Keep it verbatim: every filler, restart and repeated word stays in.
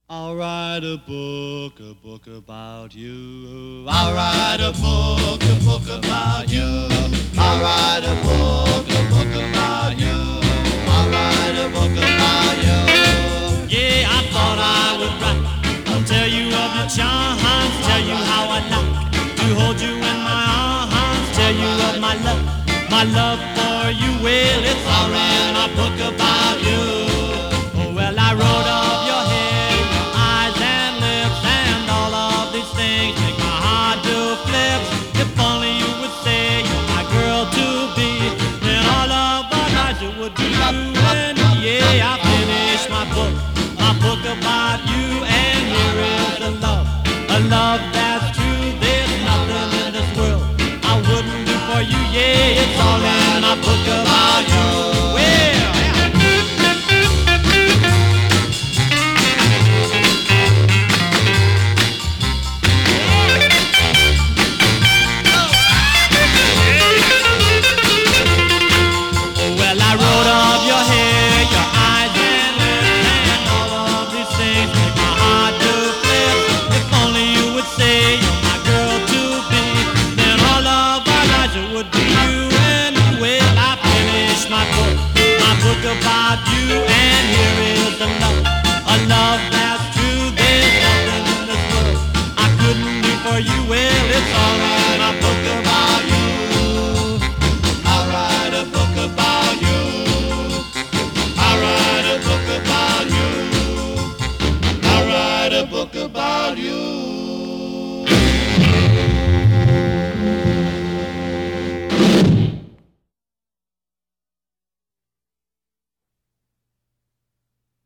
I'll write a book, a book about you. I'll write a book, a book about you. I'll write a book, a book about you. I'll write a book about you. Yeah, I thought I would write. I'll tell you of your charms, tell you how I like to hold you in my arms, tell you of my love, my love for you. Well, it's all in my book about you. Oh, well, I wrote of your hair, your eyes and lips, and all of these things make my heart do flips. If only you would say you're my girl to be, then all of our lives it would be you and me. Yeah, I finished my book, my book about you, and here is a love, a love that's true. There's nothing in this world I wouldn't do for you. Yeah, it's all in my book about you. Well, well, I wrote of your hair, your eyes and lips, and all of these things make my heart do flip. If only you would say you're my girl to be, then all of our lives it would be you and me. Well, I finished my book, my book about you, and here is a love, a love that